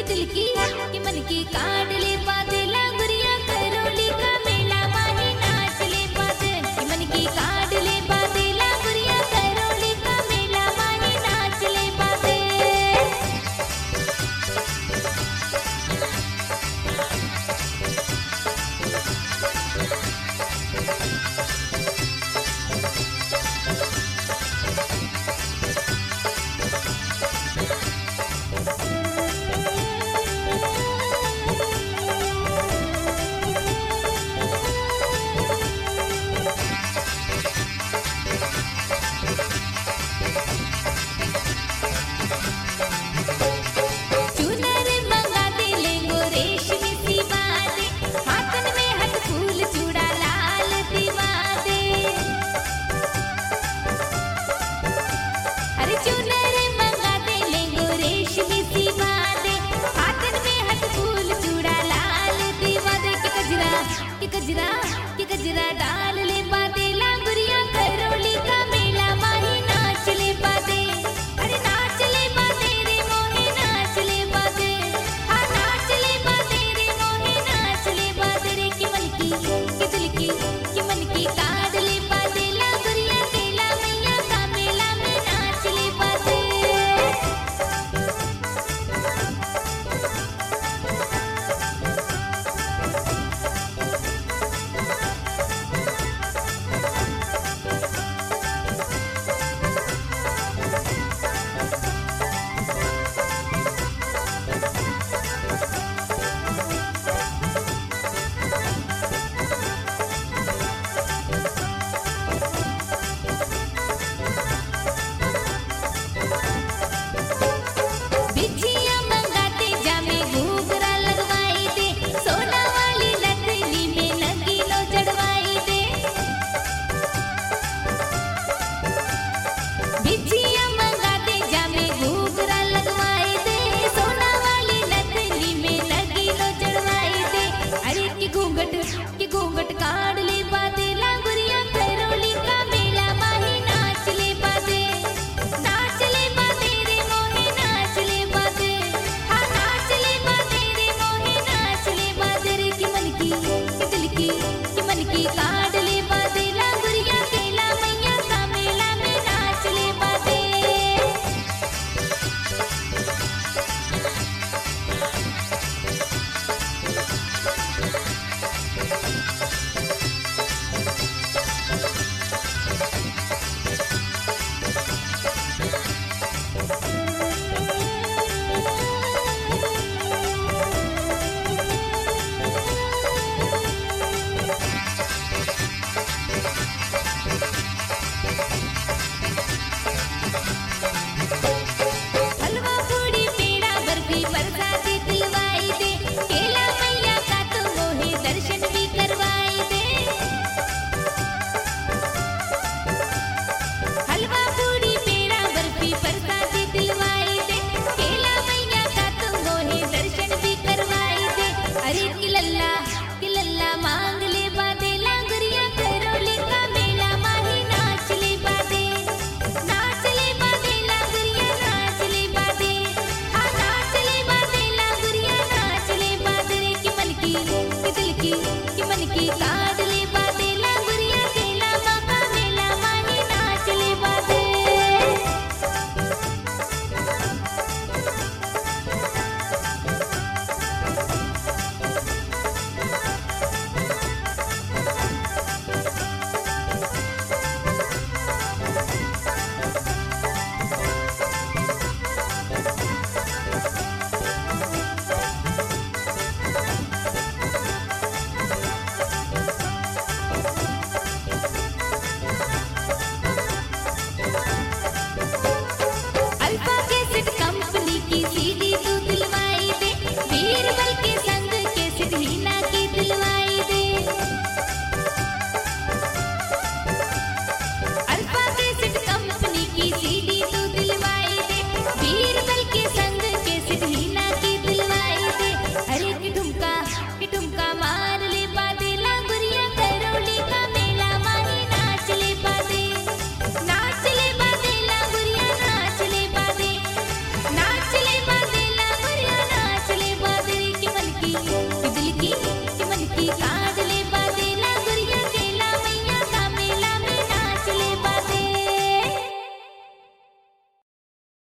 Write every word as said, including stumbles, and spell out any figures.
दिल की कि मन की काट ले बातें लांगुरिया करोली का मेला माही नाच ले बातें कि मन की काट ले बातें लांगुरिया करोली का मेला माही नाच ले बातें। कि गजरा कि गजरा डाल ले बातें लांगुरिया करोली का मेला माही नाच ले बातें। अरे नाच ले बातें रे मोहे नाच ले बातें हाँ नाच ले बातें रे मोहे नाच ले बातें रे कि मन की कि दिल की कि मन की काट ले बातें लांगुरिया केला मैया का मेला में नाच ले बातें। कि घूंघट काट ले बातें लांगुरिया करोली का मेला माही नाच ले बातें नाच ले बातें रे मोहे नाच ले बातें हाँ नाच ले बातें रे मोहे नाच ले बातें रे कि मन की कि दिल की कि मन की काट ले बातें लांगुरिया केला मैया का मेला में नाच ले बातें। हलवा पूड़ी पेड़ा बर्फी प्रसाद